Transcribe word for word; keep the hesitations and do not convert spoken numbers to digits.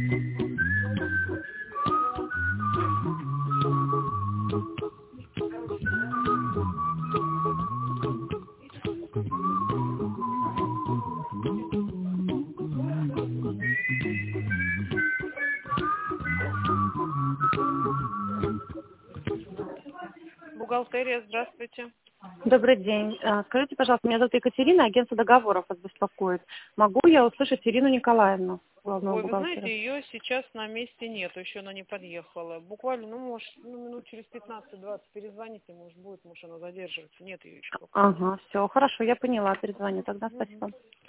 Бухгалтерия, здравствуйте. Добрый день. А, Скажите, пожалуйста, меня зовут Екатерина, агентство договоров вас беспокоит. Могу я услышать Ирину Николаевну, главного Ой, вы бухгалтера? знаете, ее сейчас на месте нет, еще она не подъехала. Буквально, ну, может, ну, минут через пятнадцать-двадцать перезвоните, может, будет, может, она задерживается. Нет ее еще пока. Ага, все, хорошо, я поняла, перезвоню тогда, Мгм. спасибо.